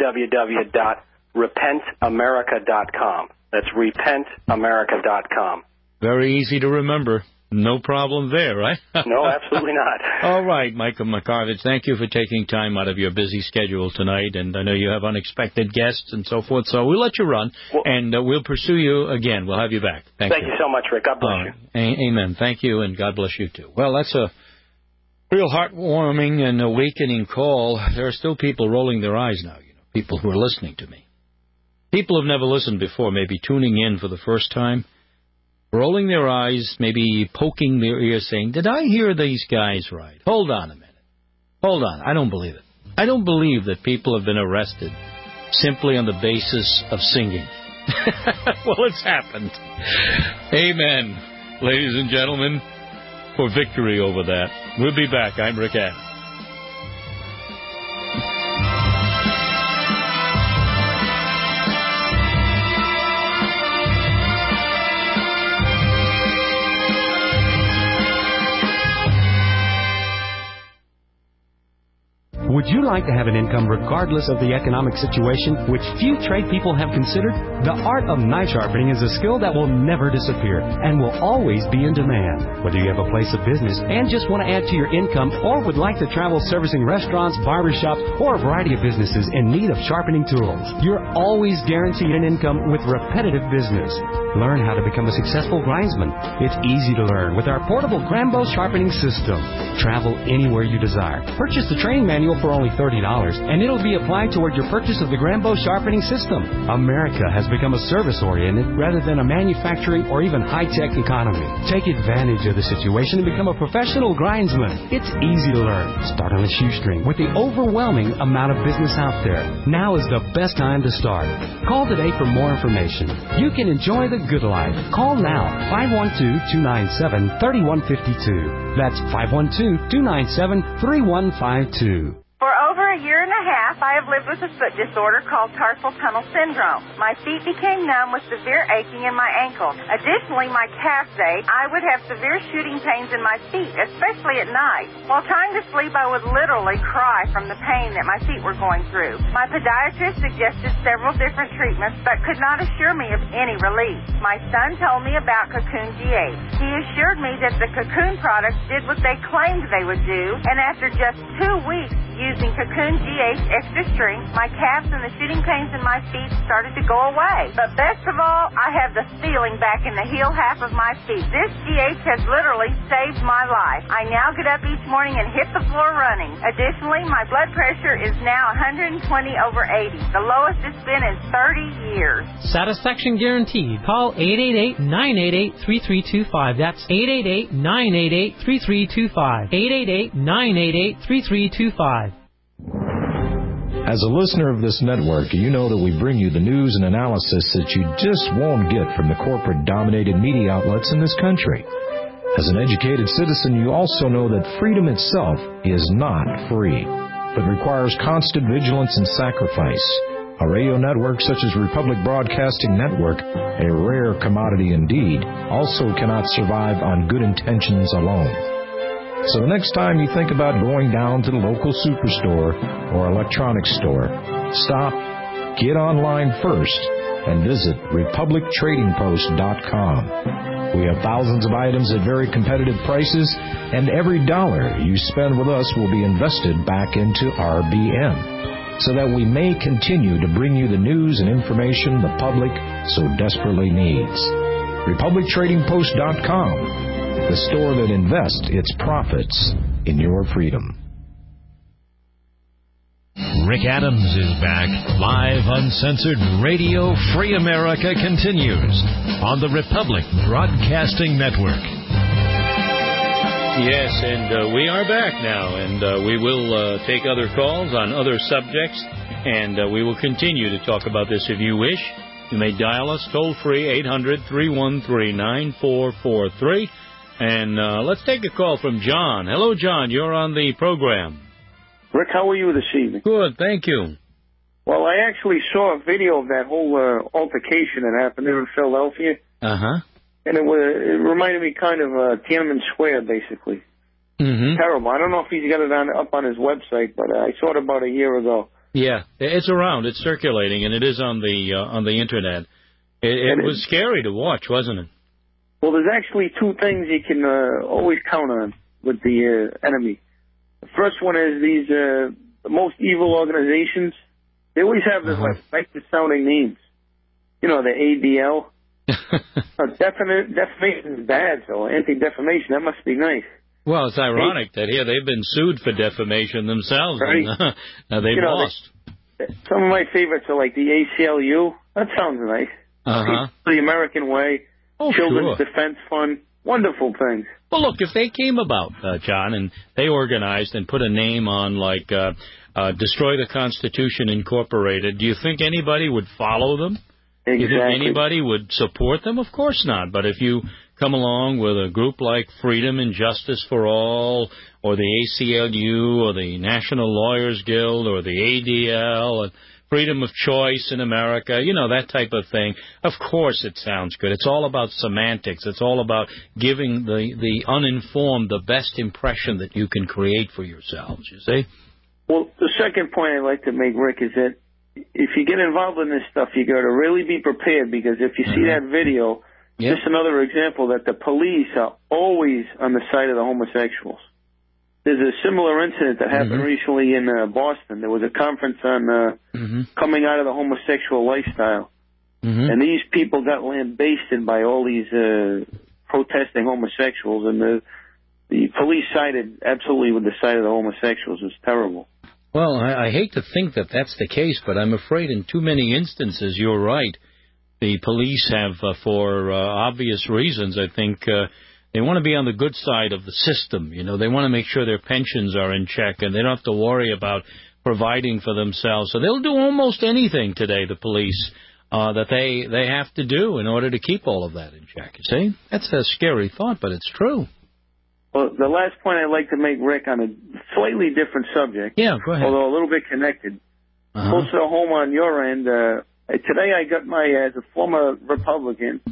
www.repentamerica.com. That's repentamerica.com. Very easy to remember. No problem there, right? No, absolutely not. All right, Michael McCarvich, thank you for taking time out of your busy schedule tonight, and I know you have unexpected guests and so forth, so we'll let you run, and we'll pursue you again. We'll have you back. Thank you so much, Rick. God bless you. Amen. Thank you, and God bless you, too. Well, that's a real heartwarming and awakening call. There are still people rolling their eyes now, people who are listening to me. People who have never listened before, maybe tuning in for the first time, rolling their eyes, maybe poking their ears, saying, did I hear these guys right? Hold on a minute. Hold on. I don't believe it. I don't believe that people have been arrested simply on the basis of singing. Well, it's happened. Amen, ladies and gentlemen, for victory over that. We'll be back. I'm Rick Adams. Would you like to have an income regardless of the economic situation, which few trade people have considered? The art of knife sharpening is a skill that will never disappear and will always be in demand. Whether you have a place of business and just want to add to your income, or would like to travel servicing restaurants, barbershops, or a variety of businesses in need of sharpening tools, you're always guaranteed an income with repetitive business. Learn how to become a successful grindsman. It's easy to learn with our portable Grambo sharpening system. Travel anywhere you desire. Purchase the training manual for only $30, and it'll be applied toward your purchase of the Grambo sharpening system. America has become a service-oriented rather than a manufacturing or even high-tech economy. Take advantage of the situation and become a professional grindsman. It's easy to learn. Start on a shoestring with the overwhelming amount of business out there. Now is the best time to start. Call today for more information. You can enjoy the good life. Call now, 512-297-3152. That's 512-297-3152. For over a year and a half, I have lived with a foot disorder called tarsal tunnel syndrome. My feet became numb with severe aching in my ankles. Additionally, my calves ached. I would have severe shooting pains in my feet, especially at night. While trying to sleep, I would literally cry from the pain that my feet were going through. My podiatrist suggested several different treatments, but could not assure me of any relief. My son told me about Cocoon GH. He assured me that the Cocoon products did what they claimed they would do, and after just 2 weeks using Cocoon GH Extra Strength, my calves and the shooting pains in my feet started to go away. But best of all, I have the feeling back in the heel half of my feet. This GH has literally saved my life. I now get up each morning and hit the floor running. Additionally, my blood pressure is now 120/80, the lowest it's been in 30 years. Satisfaction guaranteed. Call 888-988-3325. That's 888-988-3325. 888-988-3325. As a listener of this network, you know that we bring you the news and analysis that you just won't get from the corporate-dominated media outlets in this country. As an educated citizen, you also know that freedom itself is not free, but requires constant vigilance and sacrifice. A radio network such as Republic Broadcasting Network, a rare commodity indeed, also cannot survive on good intentions alone. So the next time you think about going down to the local superstore or electronics store, stop, get online first, and visit RepublicTradingPost.com. We have thousands of items at very competitive prices, and every dollar you spend with us will be invested back into RBN, so that we may continue to bring you the news and information the public so desperately needs. RepublicTradingPost.com, the store that invests its profits in your freedom. Rick Adams is back. Live, uncensored Radio Free America continues on the Republic Broadcasting Network. Yes, and we are back now, and we will take other calls on other subjects, and we will continue to talk about this if you wish. You may dial us toll-free, 800-313-9443. And let's take a call from John. Hello, John. You're on the program. Rick, how are you this evening? Good, thank you. Well, I actually saw a video of that whole altercation that happened there in Philadelphia. Uh-huh. And it reminded me kind of Tiananmen Square, basically. Terrible. I don't know if he's got it up on his website, but I saw it about a year ago. Yeah, it's around. It's circulating, and it is on the internet. It was scary to watch, wasn't it? Well, there's actually two things you can always count on with the enemy. The first one is these the most evil organizations. They always have this effective-sounding names. You know, the ADL. Defamation is bad, so anti-defamation, that must be nice. Well, it's ironic that here they've been sued for defamation themselves. Right. And they've lost. Some of my favorites are like the ACLU. That sounds nice. The American Way. Children's Defense Fund. Wonderful things. Well, look, if they came about, John, and they organized and put a name on like Destroy the Constitution Incorporated, do you think anybody would follow them? Exactly. Do you think anybody would support them? Of course not. But if you come along with a group like Freedom and Justice for All, or the ACLU, or the National Lawyers Guild, or the ADL, and Freedom of Choice in America, you know, that type of thing, of course it sounds good. It's all about semantics. It's all about giving the uninformed the best impression that you can create for yourselves, you see? Well, the second point I'd like to make, Rick, is that if you get involved in this stuff, you got to really be prepared, because if you see that video, just another example that the police are always on the side of the homosexuals. There's a similar incident that happened recently in Boston. There was a conference on coming out of the homosexual lifestyle. And these people got lambasted by all these protesting homosexuals, and the police sided absolutely with the side of the homosexuals. It was terrible. Well, I hate to think that that's the case, but I'm afraid in too many instances, you're right. The police have, for obvious reasons, I think, they want to be on the good side of the system. You know, they want to make sure their pensions are in check, and they don't have to worry about providing for themselves. So they'll do almost anything today, the police, that they have to do in order to keep all of that in check. You see? That's a scary thought, but it's true. Well, the last point I'd like to make, Rick, on a slightly different subject, go ahead. Although a little bit connected, close to home on your end, today I got as a former Republican,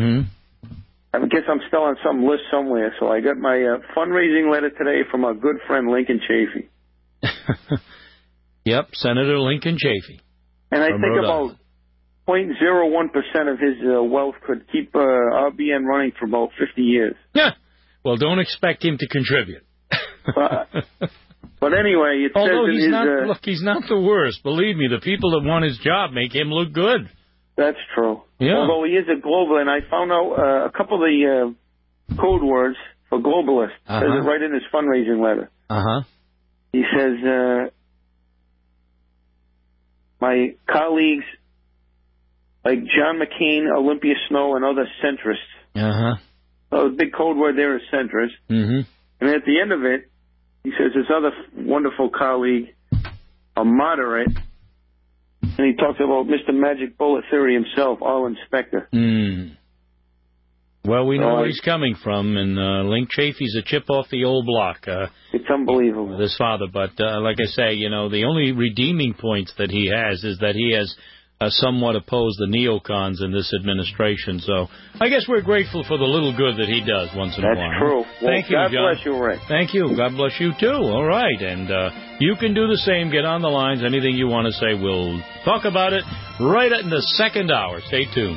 I guess I'm still on some list somewhere, so I got my fundraising letter today from our good friend Lincoln Chafee. Yep, Senator Lincoln Chafee. And I think about 0.01% of his wealth could keep RBN running for about 50 years. Yeah. Well, don't expect him to contribute. But anyway, it Although says he's not the worst. Believe me, the people that want his job make him look good. That's true. Yeah. Although he is a global, and I found out a couple of the code words for globalist. Says it right in his fundraising letter. He says, my colleagues like John McCain, Olympia Snowe, and other centrists. So the big code word there is centrist. And at the end of it, he says his other wonderful colleague, a moderate, and he talks about Mr. Magic Bullet Theory himself, Arlen Specter. Well, we know where he's coming from, and Link Chafee's a chip off the old block. It's unbelievable. His father, but like I say, you know, the only redeeming points that he has is that he has somewhat opposed the neocons in this administration. So I guess we're grateful for the little good that he does once in a while. That's true. Well, Thank you, God John. bless you, Rick. Thank you. God bless you, too. All right. And you can do the same. Get on the lines. Anything you want to say, we'll talk about it right in the second hour. Stay tuned.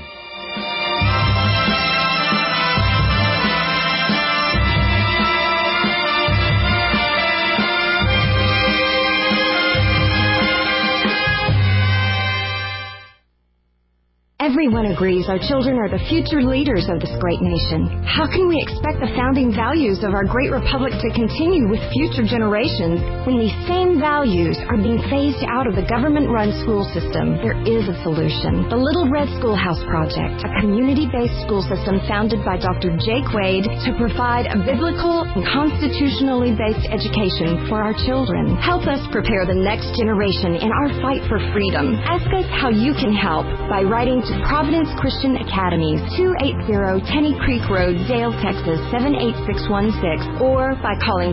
Everyone agrees our children are the future leaders of this great nation. How can we expect the founding values of our great republic to continue with future generations when these same values are being phased out of the government-run school system? There is a solution. The Little Red Schoolhouse Project, a community-based school system founded by Dr. Jake Wade to provide a biblical and constitutionally based education for our children. Help us prepare the next generation in our fight for freedom. Ask us how you can help by writing to Providence Christian Academies, 280 Tenny Creek Road, Dale, Texas, 78616, or by calling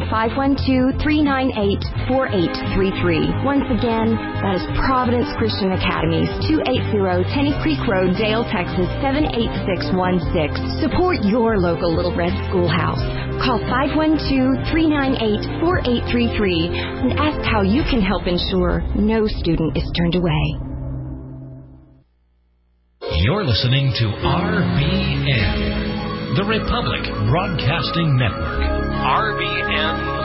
512-398-4833. Once again, that is Providence Christian Academies, 280 Tenny Creek Road, Dale, Texas, 78616. Support your local Little Red Schoolhouse. Call 512-398-4833 and ask how you can help ensure no student is turned away. You're listening to RBN, the Republic Broadcasting Network. RBN